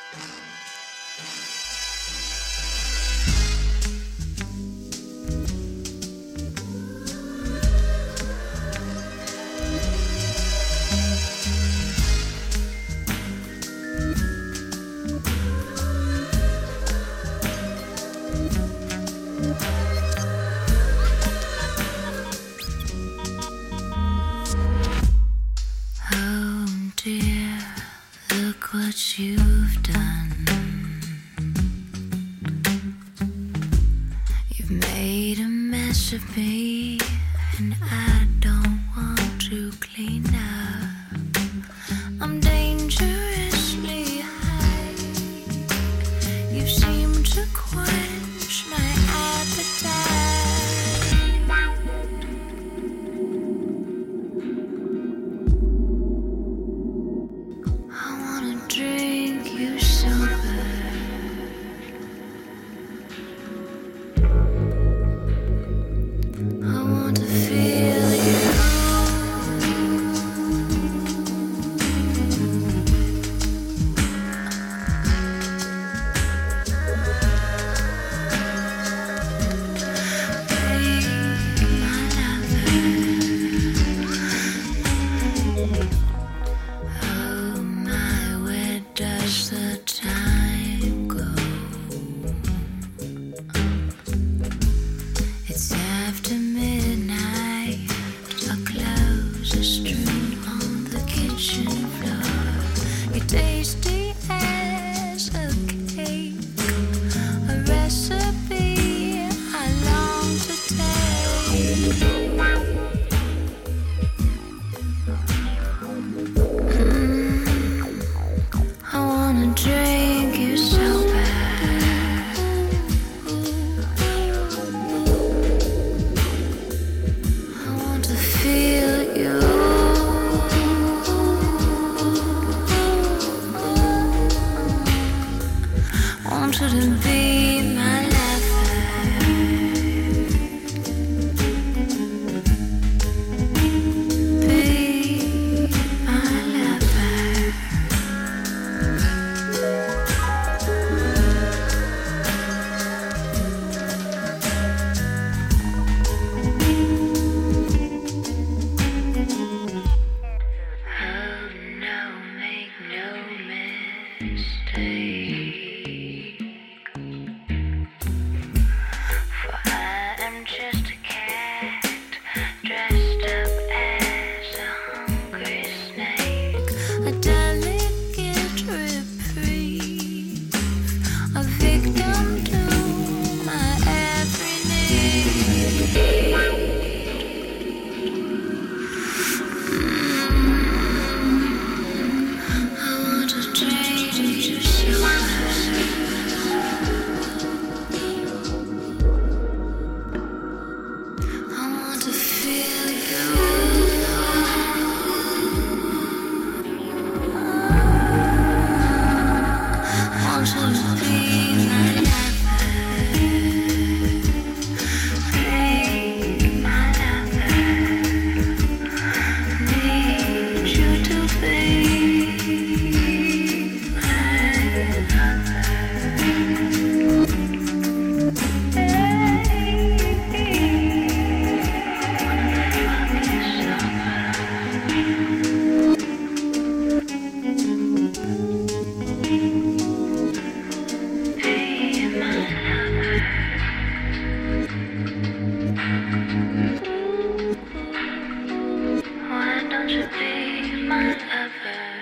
What you've done. You've made a mess of me, and I don't want to clean up. I'm dangerously high. You seem to quench my appetite. Drink you sober. I want to feel you. Be my lover. Does the time go? It's after midnight. Our clothes are strewn on the kitchen floor. You're tasty as a cake, a recipe I long to take. Drink you so bad. I want to feel you. Want you to be my lover. Be my lover. Why don't you be my lover?